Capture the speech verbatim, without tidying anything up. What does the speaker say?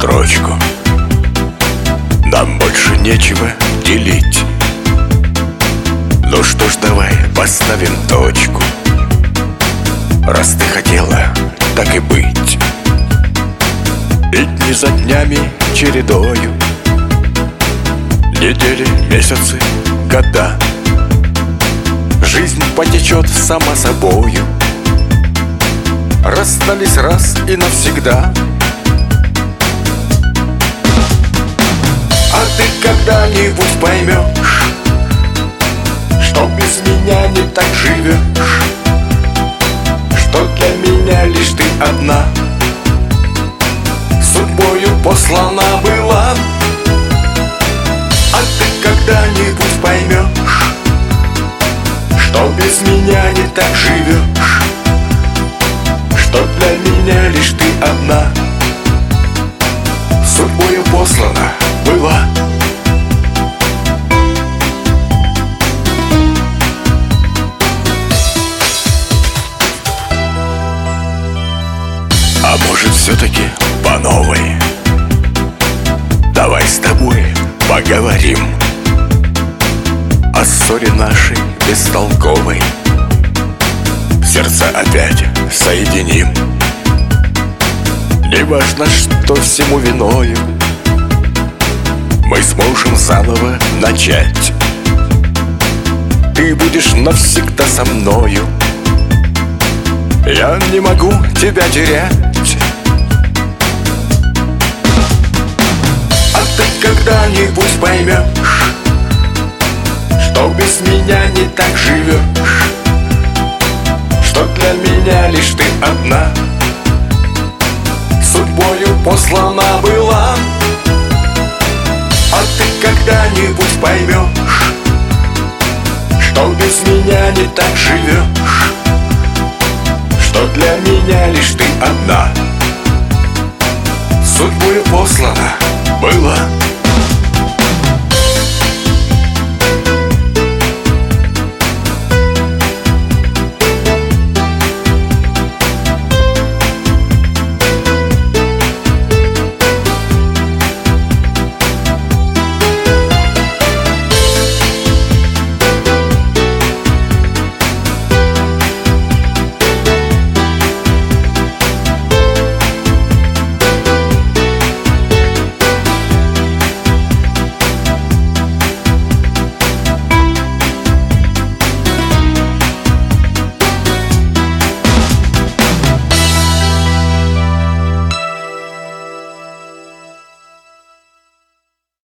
строчку. Нам больше нечего делить. Ну что ж, давай поставим точку. Раз ты хотела, так и быть. И дни за днями чередою, недели, месяцы, года. Жизнь потечет сама собою. Расстались раз и навсегда. А ты когда-нибудь поймешь, что без меня не так живешь, что для меня лишь ты одна, судьбою послана была. А ты когда-нибудь поймешь, что без меня не так живешь, что для меня лишь ты одна, судьбою послана была. А может, все-таки по новой? Давай с тобой поговорим о ссоре нашей бестолковой. Сердца опять соединим. Не важно, что всему виною, мы сможем заново начать. Ты будешь навсегда со мною. Я не могу тебя терять. А ты когда-нибудь поймешь, что без меня не так живешь, что для меня лишь ты одна, судьбою послана была. А ты когда-нибудь поймешь, что без меня не так живешь, что для меня лишь ты одна, судьбою послана была.